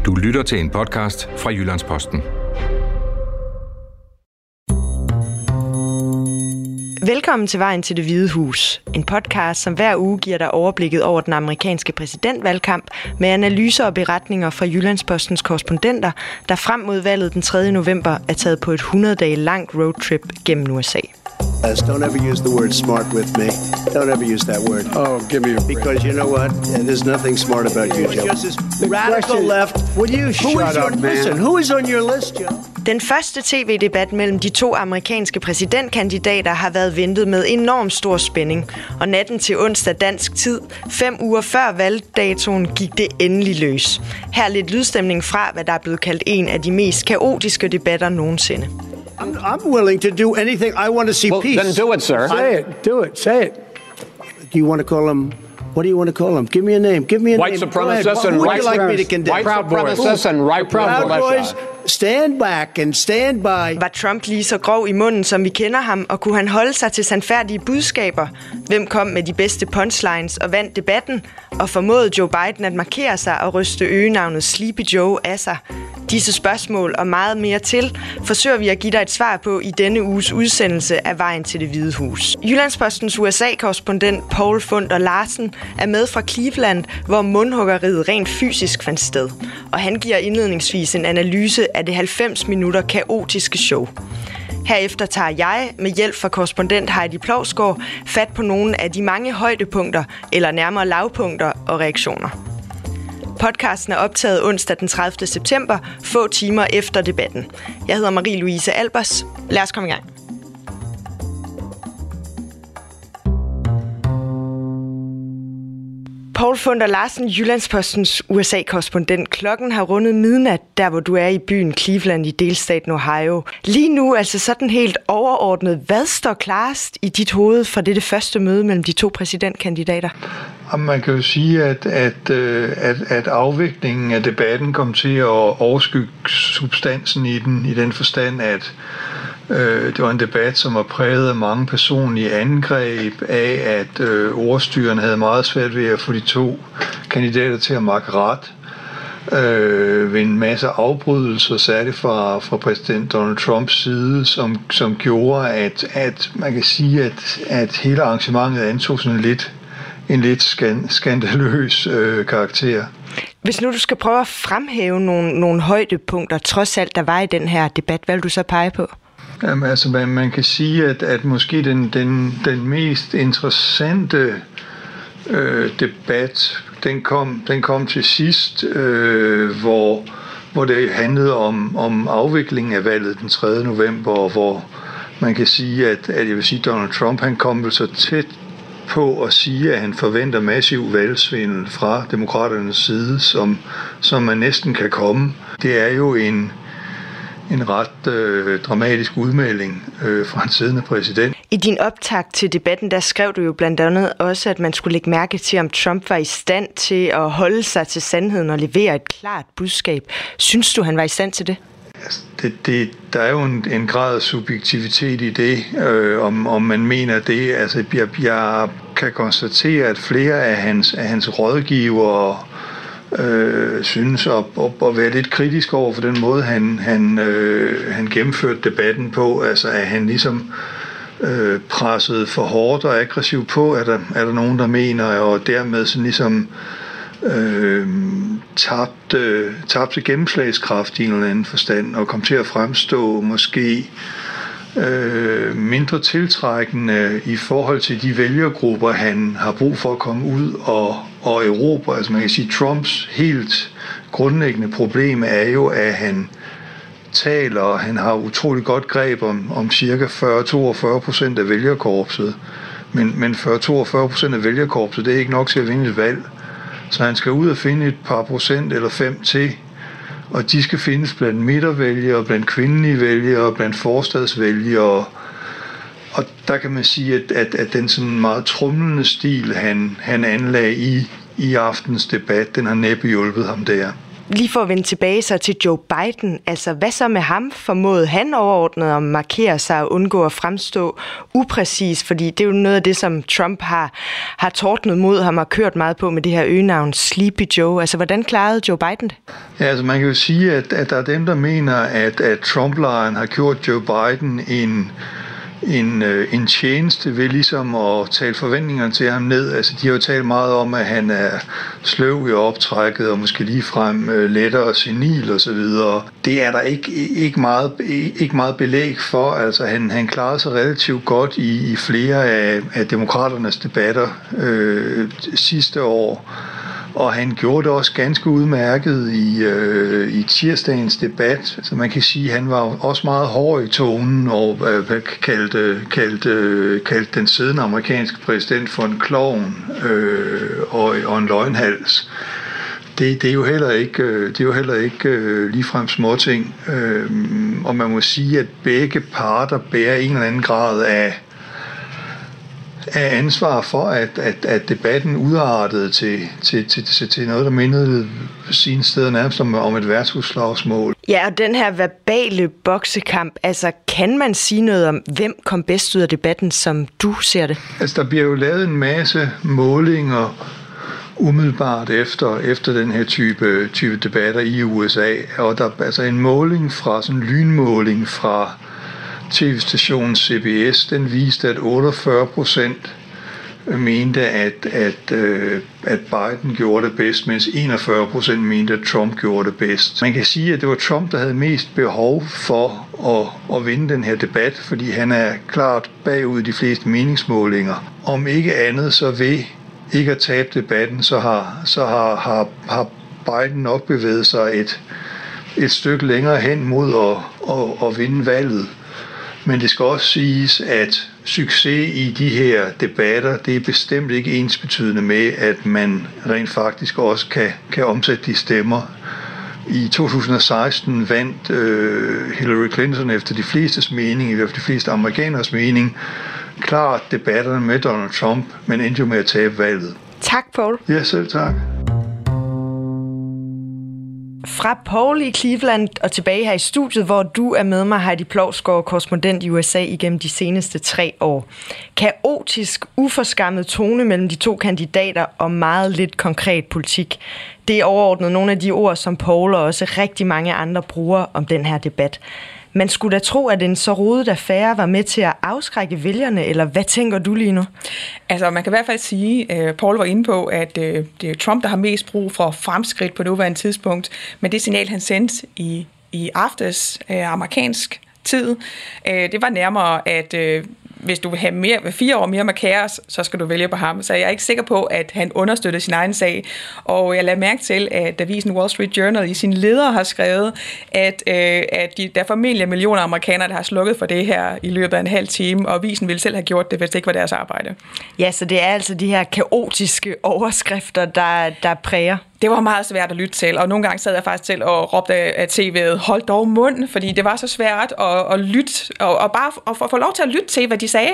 Du lytter til en podcast fra Jyllandsposten. Velkommen til Vejen til Det Hvide Hus. En podcast, som hver uge giver dig overblikket over den amerikanske præsidentvalgkamp med analyser og beretninger fra Jyllandspostens korrespondenter, der frem mod valget den 3. november er taget på et 100-dage langt roadtrip gennem USA. Don't ever use the word smart with me. Don't ever use that word. Oh, give me a break. Because you know what? There's nothing smart about you, Joe. Radical left. Will you shut up, man? Listen, who is on your list, Joe? Den første tv-debat mellem de to amerikanske præsidentkandidater har været ventet med enorm stor spænding. Og natten til onsdag dansk tid, 5 uger før valgdatoen, gik det endelig løs. Her lidt lydstemning fra, hvad der er blevet kaldt en af de mest kaotiske debatter nogensinde. I'm willing to do anything. I want to see peace. Then do it, sir. Say it. Do it. Say it. Do you want to call him? What do you want to call him? Give me a name. Give me a White name. supremacists and Who would white you like me to condemn? White supremacists and right Proud Boys, militia. stand back and stand by. Var Trump lige så grov i munden, som vi kender ham, og kunne han holde sig til sandfærdige budskaber? Hvem kom med de bedste punchlines og vandt debatten? Og formåede Joe Biden at markere sig og ryste øgenavnet Sleepy Joe af sig? Disse spørgsmål og meget mere til forsøger vi at give dig et svar på i denne uges udsendelse af Vejen til Det Hvide Hus. Jyllandspostens USA-korrespondent Paul Funder Larsen er med fra Cleveland, hvor mundhuggeriet rent fysisk fandt sted. Og han giver indledningsvis en analyse af det 90 minutter kaotiske show. Herefter tager jeg, med hjælp fra korrespondent Heidi Plovsgaard, fat på nogle af de mange højdepunkter, eller nærmere lavpunkter og reaktioner. Podcasten er optaget onsdag den 30. september, få timer efter debatten. Jeg hedder Marie-Louise Albers. Lad os komme i gang. Paul Funder Larsen, Jyllandspostens USA-korrespondent. Klokken har rundet midnat, der hvor du er i byen Cleveland i delstaten Ohio. Lige nu, altså sådan helt overordnet, hvad står klarest i dit hoved fra dette første møde mellem de to præsidentkandidater? Man kan jo sige, at afviklingen af debatten kom til at overskygge substansen i den forstand, at det var en debat, som var præget af mange personlige angreb af, at ordstyreren havde meget svært ved at få de to kandidater til at makke ret ved en masse afbrydelser, særligt fra præsident Donald Trumps side, som gjorde, at man kan sige, at hele arrangementet antog sådan en lidt skandaløs karakter. Hvis nu du skal prøve at fremhæve nogle højdepunkter, trods alt der var i den her debat, hvad vil du så pege på? Jamen, altså, man kan sige, at måske den mest interessante debat, den kom til sidst, hvor det handlede om afviklingen af valget den 3. november, hvor man kan sige, at jeg vil sige, Donald Trump, han kom så tæt på at sige, at han forventer massiv valgsvindel fra demokraternes side, som man næsten kan komme. Det er jo en ret dramatisk udmelding fra en siddende præsident. I din optakt til debatten, der skrev du jo blandt andet også, at man skulle lægge mærke til, om Trump var i stand til at holde sig til sandheden og levere et klart budskab. Synes du, han var i stand til det? Der er jo en grad af subjektivitet i det, om man mener det. Altså, jeg kan konstatere, at flere af hans rådgivere synes at være lidt kritisk over for den måde, han gennemførte debatten på. Altså, at han ligesom pressede for hårdt og aggressivt på, er der nogen, der mener, og dermed sådan ligesom tabte gennemslagskraft i en eller anden forstand, og kom til at fremstå måske mindre tiltrækkende i forhold til de vælgergrupper, han har brug for at komme ud og erobre. Altså man kan sige, Trumps helt grundlæggende problem er jo, at han har utrolig godt greb om cirka 40-42% af vælgerkorpset. Men 40-42% af vælgerkorpset, det er ikke nok til at vinde et valg. Så han skal ud og finde et par procent eller 5 til, og de skal findes blandt midtervælgere, blandt kvindelige vælgere, blandt forstadsvælgere. Og der kan man sige, at den sådan meget tromlende stil, han anlagde i aftens debat, den har næppe hjulpet ham der. Lige for at vende tilbage så til Joe Biden, altså hvad så med ham? Formåede han overordnet at markere sig og undgå at fremstå upræcis? Fordi det er jo noget af det, som Trump har tordnet mod ham og kørt meget på med det her øgenavn Sleepy Joe. Altså hvordan klarede Joe Biden det? Ja, altså man kan jo sige, at der er dem, der mener, at Trump-lejren har gjort Joe Biden en tjeneste ved ligesom at tale forventningerne til ham ned. Altså de har jo talt meget om, at han er sløv i optrækket og måske ligefrem lettere senil og så videre. Det er der ikke meget belæg for. Altså han klarede sig relativt godt i flere af demokraternes debatter sidste år. Og han gjorde det også ganske udmærket i tirsdagens debat. Så man kan sige, at han var også meget hård i tonen og kaldte den siddende amerikanske præsident for en klovn og en løgnhals. Det er jo heller ikke ligefrem småting. Og man må sige, at begge parter bærer en eller anden grad af ansvar for, at debatten udartede til noget, der mindede sine steder nærmest om et værtshusslagsmål. Ja, og den her verbale boksekamp, altså kan man sige noget om, hvem kom bedst ud af debatten, som du ser det? Altså, der bliver jo lavet en masse målinger umiddelbart efter den her type debatter i USA, og der er altså en måling fra, sådan en lynmåling fra TV-stationen CBS, den viste, at 48% mente, at Biden gjorde det bedst, mens 41% mente, at Trump gjorde det bedst. Man kan sige, at det var Trump, der havde mest behov for at vinde den her debat, fordi han er klart bagud i de fleste meningsmålinger. Om ikke andet, så ved ikke at tabe debatten, så har Biden nok bevæget sig et stykke længere hen mod at vinde valget. Men det skal også siges, at succes i de her debatter, det er bestemt ikke ensbetydende med, at man rent faktisk også kan omsætte de stemmer. I 2016 vandt Hillary Clinton efter de flestes mening, efter de fleste amerikaners mening, klart debatterne med Donald Trump, men endte jo med at tabe valget. Tak, Poul. Ja, selv tak. Fra Poul i Cleveland og tilbage her i studiet, hvor du er med mig, Heidi Plovsgaard, korrespondent i USA igennem de seneste 3 år. Kaotisk, uforskammet tone mellem de to kandidater og meget lidt konkret politik. Det er overordnet nogle af de ord, som Poul og også rigtig mange andre bruger om den her debat. Man skulle da tro, at en så rodet affære var med til at afskrække vælgerne, eller hvad tænker du lige nu? Altså, man kan i hvert fald sige, Poul var inde på, at det er Trump, der har mest brug for fremskridt på nuværende tidspunkt, men det signal, han sendte i aftes amerikansk tid, det var nærmere, at hvis du vil have 4 år mere med kaos, så skal du vælge på ham. Så jeg er ikke sikker på, at han understøtter sin egen sag. Og jeg lader mærke til, at avisen Wall Street Journal i sin leder har skrevet, at der er formentlig millioner amerikanere, der har slukket for det her i løbet af en halv time, og avisen ville selv have gjort det, hvis det ikke var deres arbejde. Ja, så det er altså de her kaotiske overskrifter, der præger. Det var meget svært at lytte til, og nogle gange sad jeg faktisk til og råbte af tv'et, hold dog mund, fordi det var så svært at lytte, og bare at få lov til at lytte til, hvad de sagde.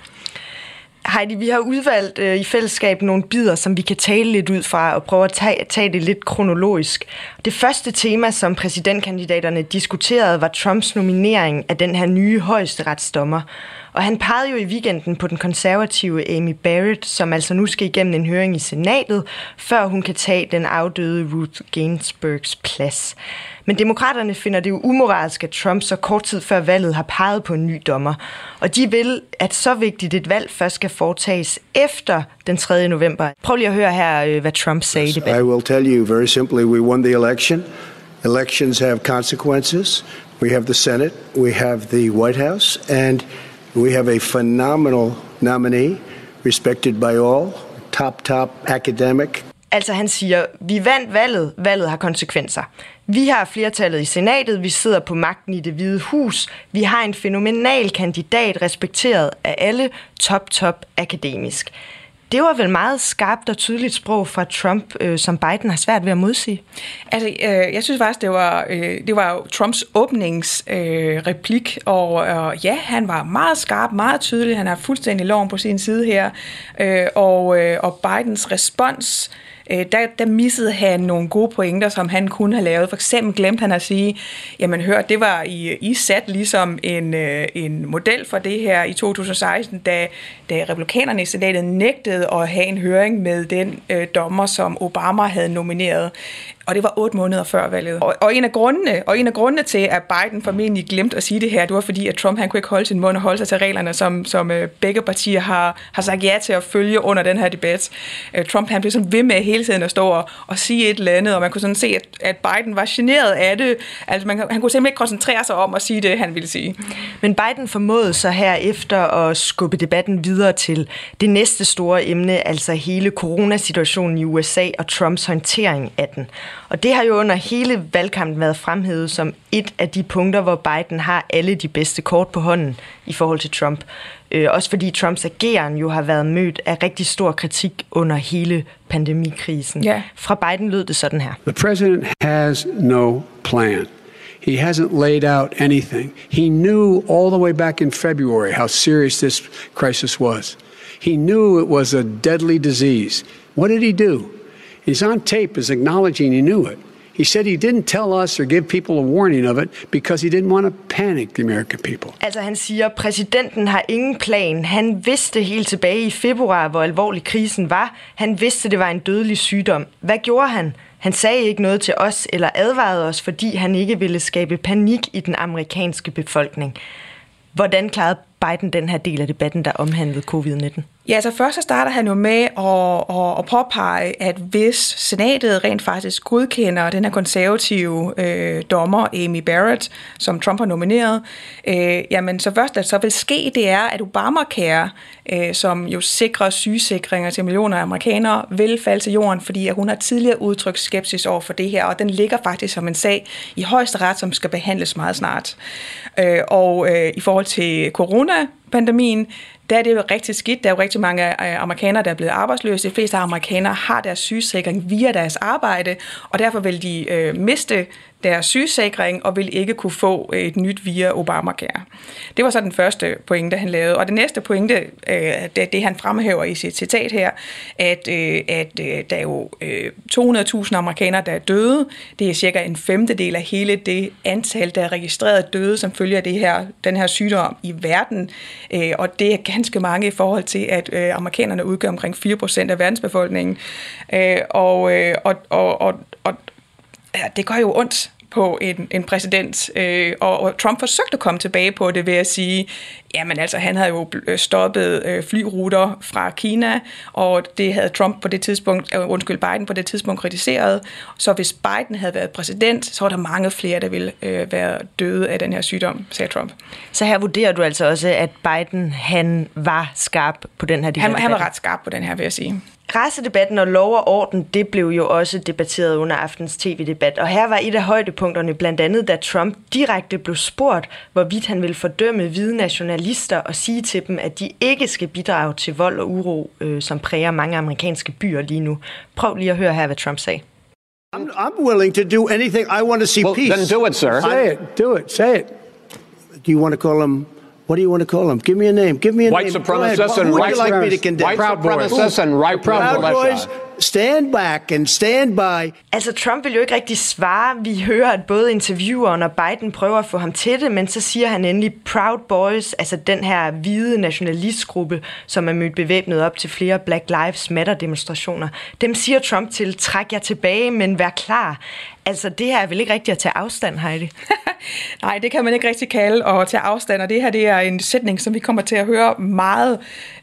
Heidi, vi har udvalgt i fællesskab nogle bidder, som vi kan tale lidt ud fra og prøve at tage det lidt kronologisk. Det første tema, som præsidentkandidaterne diskuterede, var Trumps nominering af den her nye højesteretsdommer. Og han pegede jo i weekenden på den konservative Amy Barrett, som altså nu skal igennem en høring i senatet, før hun kan tage den afdøde Ruth Ginsburgs plads. Men demokraterne finder det jo umoralsk, at Trump så kort tid før valget har peget på en ny dommer. Og de vil, at så vigtigt et valg først skal foretages efter den 3. november. Prøv lige at høre her, hvad Trump sagde i debatten. I will tell you very simply, we won the election. Elections have consequences. We have the Senate, we have the White House, and we have a phenomenal nominee, respected by all, top academic. Altså han siger, vi vandt valget, valget har konsekvenser. Vi har flertallet i senatet, vi sidder på magten i Det Hvide Hus, vi har en fænomenal kandidat, respekteret af alle, top akademisk. Det var vel meget skarpt og tydeligt sprog fra Trump, som Biden har svært ved at modsige. Altså, jeg synes faktisk, det var Trumps åbningsreplik, og ja, han var meget skarp, meget tydelig, han har fuldstændig loven på sin side her, og Bidens respons der missede han nogle gode pointer, som han kunne have lavet. For eksempel glemte han at sige, jamen hør, det var I sat ligesom en model for det her i 2016, da republikanerne i senatet nægtede at have en høring med den dommer, som Obama havde nomineret. Og det var 8 måneder før valget. Og en af grundene til, at Biden formentlig glemte at sige det her, det var fordi, at Trump han kunne ikke holde sin mund og holde sig til reglerne, som begge partier har sagt ja til at følge under den her debat. Trump han blev sådan ved med hele tiden at stå og sige et eller andet, og man kunne sådan se, at Biden var generet af det. Altså han kunne simpelthen ikke koncentrere sig om at sige det, han ville sige. Men Biden formåede så herefter at skubbe debatten videre til det næste store emne, altså hele coronasituationen i USA og Trumps håndtering af den. Og det har jo under hele valgkampen været fremhævet som et af de punkter, hvor Biden har alle de bedste kort på hånden i forhold til Trump. Også fordi Trumps ageren jo har været mødt af rigtig stor kritik under hele pandemikrisen. Yeah. Fra Biden lød det sådan her. The president has no plan. He hasn't laid out anything. He knew all the way back in February how serious this crisis was. He knew it was a deadly disease. What did he do? He's on tape as acknowledging he knew it. He said he didn't tell us or give people a warning of it because he didn't want to panic the American people. Altså han siger, at præsidenten har ingen plan. Han vidste helt tilbage i februar, hvor alvorlig krisen var. Han vidste, det var en dødelig sygdom. Hvad gjorde han? Han sagde ikke noget til os eller advarede os, fordi han ikke ville skabe panik i den amerikanske befolkning. Hvordan klarede Biden den her del af debatten, der omhandlede covid-19? Ja, altså først så starter han jo med at påpege, at hvis senatet rent faktisk godkender den her konservative dommer, Amy Barrett, som Trump har nomineret, jamen så først, at så vil ske, det er, at Obamacare, som jo sikrer sygesikringer til millioner af amerikanere, vil falde til jorden, fordi at hun har tidligere udtrykt skepsis over for det her, og den ligger faktisk som en sag i højesteret, som skal behandles meget snart. Og i forhold til coronapandemien, der er det jo rigtig skidt. Der er jo rigtig mange amerikanere, der er blevet arbejdsløse. De fleste amerikanere har deres sygesikring via deres arbejde, og derfor vil de miste deres sygesikring og vil ikke kunne få et nyt via Obamacare. Det var så den første pointe, han lavede. Og det næste pointe, det han fremhæver i sit citat her, at der er jo 200.000 amerikanere, der er døde. Det er cirka en femtedel af hele det antal, der er registreret døde, som følger den her sygdom i verden. Og det er ganske mange i forhold til, at amerikanerne udgør omkring 4% af verdensbefolkningen. Og det gør jo ondt på en præsident, og Trump forsøgte at komme tilbage på det ved at sige, jamen altså han havde jo stoppet flyruter fra Kina, og det havde Biden på det tidspunkt kritiseret. Så hvis Biden havde været præsident, så var der mange flere, der ville være døde af den her sygdom, sagde Trump. Så her vurderer du altså også, at Biden han var skarp på den her debat? Han var ret skarp på den her, vil jeg sige. Racedebatten og lov og orden, det blev jo også debatteret under aftens tv-debat. Og her var et af højdepunkterne blandt andet, da Trump direkte blev spurgt, hvorvidt han ville fordømme hvide nationalister og sige til dem, at de ikke skal bidrage til vold og uro, som præger mange amerikanske byer lige nu. Prøv lige at høre her, hvad Trump sagde. I'm willing to do anything. I want to see peace. Then do it, sir. Say it. Do it. Say it. Do you want to call him? What do you want to call them? Give me a name. Give me a White name. supremacists and Who would white you like me to condemn? White supremacists and right Proud Boys, stand back and stand by. Altså, Trump vil jo ikke rigtig svare. Vi hører, at både intervieweren og Biden prøver at få ham til det, men så siger han endelig Proud Boys, altså den her hvide nationalistgruppe, som er mødt bevæbnet op til flere Black Lives Matter-demonstrationer. Dem siger Trump til, træk jer tilbage, men vær klar. Altså, det her er vel ikke rigtigt at tage afstand, Heidi? Nej, det kan man ikke rigtig kalde at tage afstand, og det her det er en sætning, som vi kommer til at høre meget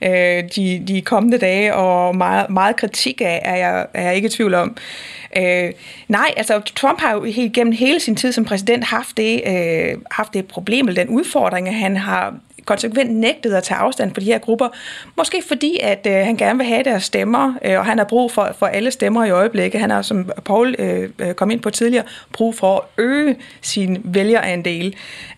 de kommende dage, og meget kritik af, er jeg ikke i tvivl om. Nej, altså Trump har jo gennem hele sin tid som præsident haft det problem, eller den udfordring, at han har konsekvent nægtet at tage afstand for de her grupper. Måske fordi, at han gerne vil have deres stemmer, og han har brug for alle stemmer i øjeblikket. Han har, som Paul kom ind på tidligere, brug for at øge sin vælgerandel.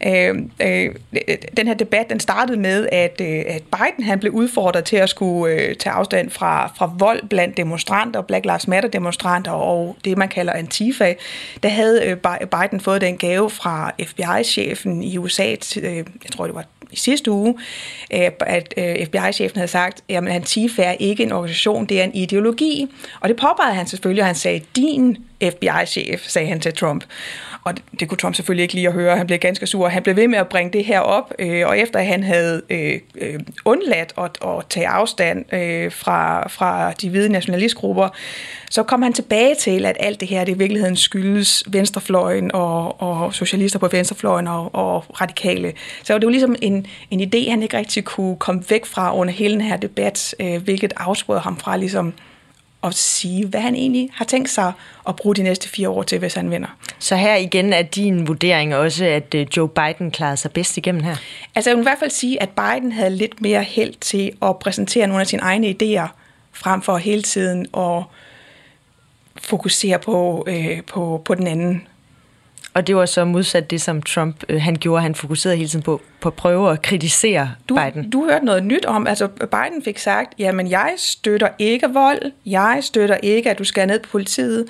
Den her debat, den startede med, at Biden han blev udfordret til at skulle tage afstand fra vold blandt demonstranter, Black Lives Matter demonstranter og det, man kalder Antifa. Der havde Biden fået den gave fra FBI-chefen i USA, jeg tror det var i sidste uge, at FBI-chefen havde sagt, at Antifa er ikke en organisation, det er en ideologi. Og det påpegede han selvfølgelig, og han sagde, din FBI-chef, sagde han til Trump. Og det kunne Trump selvfølgelig ikke lide at høre. Han blev ganske sur. Han blev ved med at bringe det her op, og efter han havde undladt at tage afstand fra de hvide nationalistgrupper, så kom han tilbage til, at alt det her, det i virkeligheden skyldes venstrefløjen og socialister på venstrefløjen og radikale. Så det var ligesom en idé, han ikke rigtig kunne komme væk fra under hele den her debat, hvilket afsporede ham fra ligesom at sige, hvad han egentlig har tænkt sig at bruge de næste 4 år til, hvis han vinder. Så her igen er din vurdering også, at Joe Biden klarede sig bedst igennem her? Altså jeg vil i hvert fald sige, at Biden havde lidt mere held til at præsentere nogle af sine egne idéer, frem for hele tiden at fokusere på den anden. Og det var så modsat det, som Trump han gjorde. Han fokuserede hele tiden på at prøve at kritisere Biden. Du hørte noget nyt om, altså Biden fik sagt, jamen jeg støtter ikke vold, jeg støtter ikke, at du skal ned på politiet,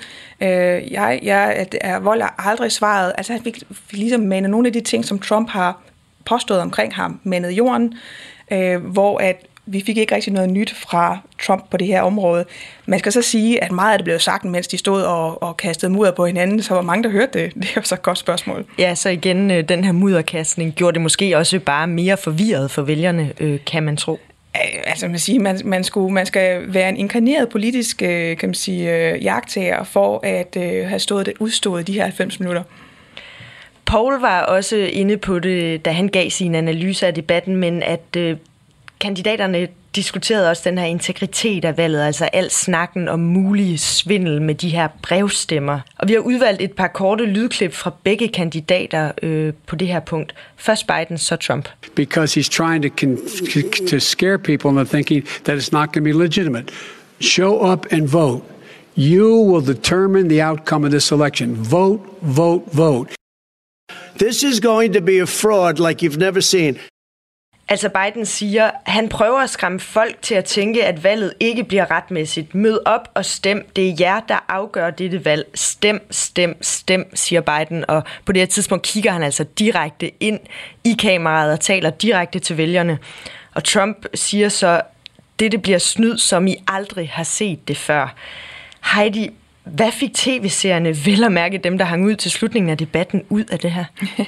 vold er aldrig svaret. Altså han fik ligesom manet nogle af de ting, som Trump har påstået omkring ham, manet jorden, hvor at vi fik ikke rigtig noget nyt fra Trump på det her område. Man skal så sige, at meget af det blev sagt, mens de stod og kastede mudder på hinanden, så var mange, der hørte det. Det er jo så et godt spørgsmål. Ja, så igen, den her mudderkastning gjorde det måske også bare mere forvirret for vælgerne, kan man tro. Altså man skal være en inkarneret politisk, kan man sige, jagttager for at have udstået de her 90 minutter. Paul var også inde på det, da han gav sin analyse af debatten, men at kandidaterne diskuterede også den her integritet af valget, altså al snakken om mulig svindel med de her brevstemmer. Og vi har udvalgt et par korte lydklip fra begge kandidater på det her punkt. Først Biden, så Trump. Because he's trying to scare people into thinking that it's not going to be legitimate. Show up and vote. You will determine the outcome of this election. Vote, vote, vote. This is going to be a fraud like you've never seen. Altså Biden siger, han prøver at skræmme folk til at tænke, at valget ikke bliver retmæssigt. Mød op og stem. Det er jer, der afgør dette valg. Stem, stem, stem, siger Biden. Og på det her tidspunkt kigger han altså direkte ind i kameraet og taler direkte til vælgerne. Og Trump siger så, dette bliver snyd, som I aldrig har set det før. Heidi, hvad fik tv-serierne, vel at mærke dem, der hang ud til slutningen af debatten, ud af det her?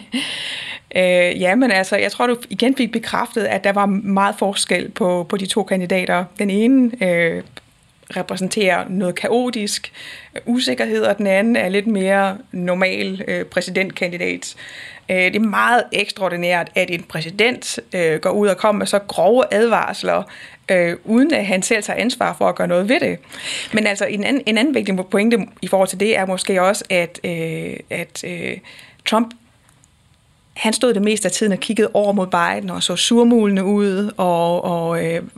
Men altså, jeg tror, du igen fik bekræftet, at der var meget forskel på de to kandidater. Den ene repræsenterer noget kaotisk usikkerhed, og den anden er lidt mere normal præsidentkandidat. Det er meget ekstraordinært, at en præsident går ud og kommer med så grove advarsler, uden at han selv tager ansvar for at gøre noget ved det. Men altså, en anden vigtig pointe i forhold til det er måske også, at Trump han stod det meste af tiden og kiggede over mod Biden og så surmulende ud og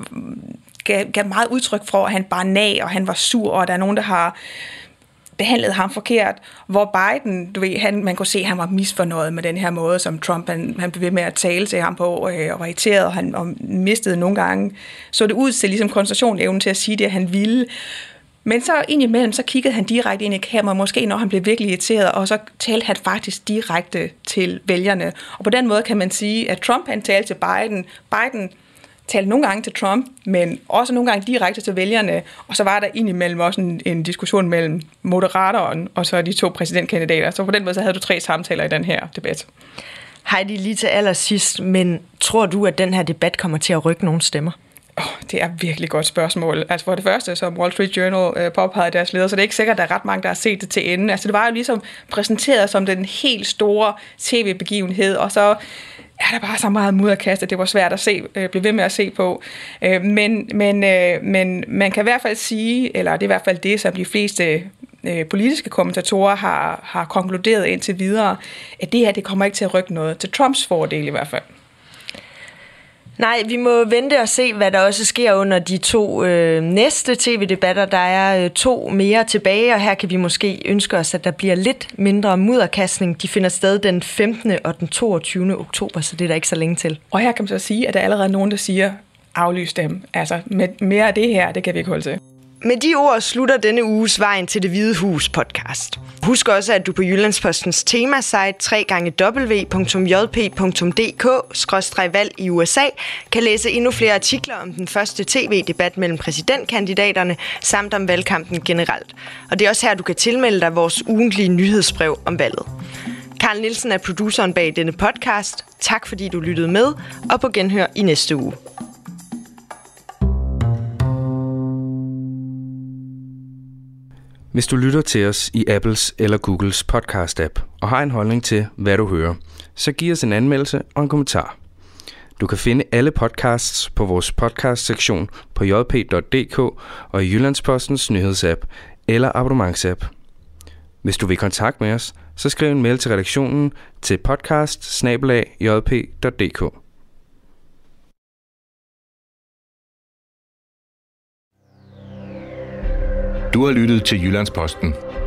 gav meget udtryk for, at han bare nag, og han var sur, og der er nogen, der har behandlet ham forkert, hvor Biden, man kunne se, at han var misfornøjet med den her måde, som Trump han blev ved med at tale til ham på, og var irriteret, og mistede nogle gange. Så det ud til ligesom koncentrationsevnen til at sige det, han ville. Men så indimellem, så kiggede han direkte ind i kameraet, måske når han blev virkelig irriteret, og så talte han faktisk direkte til vælgerne. Og på den måde kan man sige, at Trump han talte til Biden. Biden talte nogle gange til Trump, men også nogle gange direkte til vælgerne. Og så var der indimellem også en diskussion mellem moderatoren og så de to præsidentkandidater. Så på den måde så havde du 3 samtaler i den her debat. Heidi, lige til allersidst, men tror du, at den her debat kommer til at rykke nogle stemmer? Det er et virkelig godt spørgsmål. Altså for det første, som Wall Street Journal påpegede deres leder, så det er ikke sikkert, at der er ret mange, der har set det til ende. Altså det var jo ligesom præsenteret som den helt store tv-begivenhed, og så er der bare så meget mudderkast, at det var svært at blive ved med at se på. Men man kan i hvert fald sige, eller det er i hvert fald det, som de fleste politiske kommentatorer har konkluderet indtil videre, at det her, det kommer ikke til at rykke noget. Til Trumps fordel i hvert fald. Nej, vi må vente og se, hvad der også sker under de 2 næste tv-debatter. Der er 2 mere tilbage, og her kan vi måske ønske os, at der bliver lidt mindre mudderkastning. De finder sted den 15. og den 22. oktober, så det er der ikke så længe til. Og her kan man så sige, at der er allerede nogen, der siger, aflys dem. Altså, med mere af det her, det kan vi ikke holde til. Med de ord slutter denne uges Vejen til Det Hvide Hus podcast. Husk også, at du på Jyllandspostens temasite www.jp.dk/valg i USA kan læse endnu flere artikler om den første tv-debat mellem præsidentkandidaterne samt om valgkampen generelt. Og det er også her, du kan tilmelde dig vores ugentlige nyhedsbrev om valget. Carl Nielsen er produceren bag denne podcast. Tak fordi du lyttede med, og på genhør i næste uge. Hvis du lytter til os i Apples eller Googles podcast-app og har en holdning til, hvad du hører, så giv os en anmeldelse og en kommentar. Du kan finde alle podcasts på vores podcast-sektion på jp.dk og i Jyllandspostens nyhedsapp eller abonnementsapp. Hvis du vil kontakte med os, så skriv en mail til redaktionen til podcast@jp.dk. Du har lyttet til Jyllandsposten.